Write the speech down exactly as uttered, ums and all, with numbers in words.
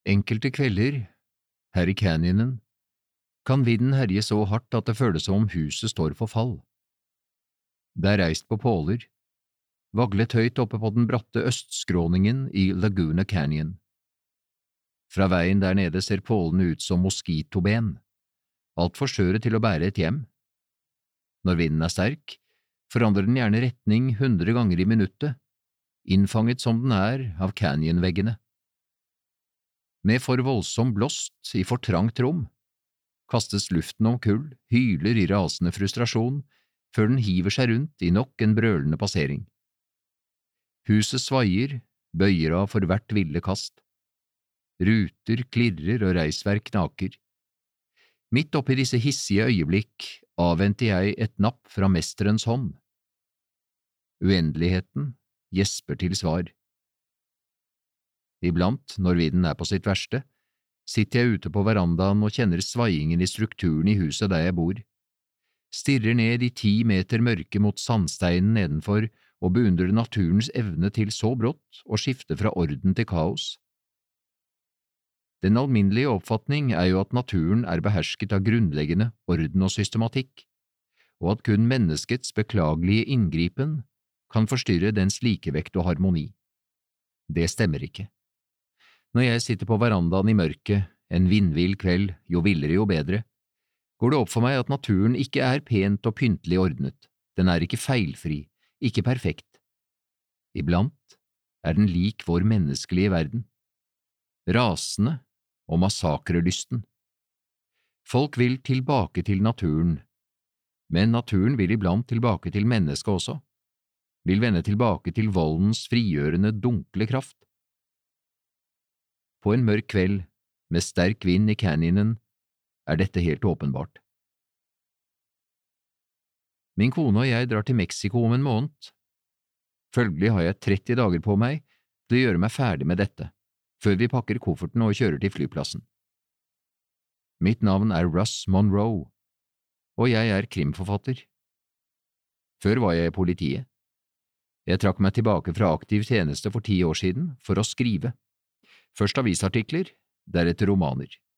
Enkelte kvelder, her i canyonen, kan vinden herje så hardt at det føles som om huset står for fall. Det er reist på påler, vaglet høyt oppe på den bratte østskråningen i Laguna Canyon. Fra veien der nede ser pålene ut som moskitoben, alt for skjøre til å bære et hjem. Når vinden er sterk, forandrer den gjerne retning hundre ganger i minuttet, innfanget som den er av canyonveggene. Med for voldsom blåst i for trangt rom, kastes luften omkull, hyler i rasende frustrasjon, før den hiver seg rundt i nok en brølende passering. Huset svaier, bøyer av for hvert ville kast. Ruter klirrer og reisverk knaker. Midt oppi disse hissige øyeblikk avventer jeg et napp fra mesterens hånd. Uendeligheten gjesper til svar. Iblant, når vinden er på sitt verste, sitter jeg ute på verandaen og kjenner svaiingen i strukturen i huset der jeg bor, stirrer ned i ti meter mørke mot sandsteinen nedenfor og beundrer naturens evne til så brått å skifte fra orden til kaos. Den alminnelige oppfatning er jo at naturen er behersket av grunnleggende orden og systematikk, og at kun menneskets beklagelige inngripen kan forstyrre dens likevekt og harmoni. Det stemmer ikke. Når jeg sitter på verandaen i mørket, en vindvill kveld, jo villere jo bedre, går det opp for meg at naturen ikke er pent og pyntelig ordnet, den er ikke feilfri, ikke perfekt. Iblant er den lik vår menneskelige verden, rasende og massakrelysten. Folk vil tilbake til naturen, men naturen vil iblant tilbake til mennesket også, vil vende tilbake til voldens frigjørende dunkle kraft. På en mørk kveld, med sterk vind i canyonen, er dette helt åpenbart. Min kone og jeg drar til Mexico om en måned. Følgelig har jeg tretti dager på meg til å gjøre meg ferdig med dette, før vi pakker kofferten og kjører til flyplassen. Mitt navn er Russ Monroe, og jeg er krimforfatter. Før var jeg i politiet. Jeg trakk meg tilbake fra aktiv tjeneste for ti år siden for å skrive. Først avisartikler, deretter romaner.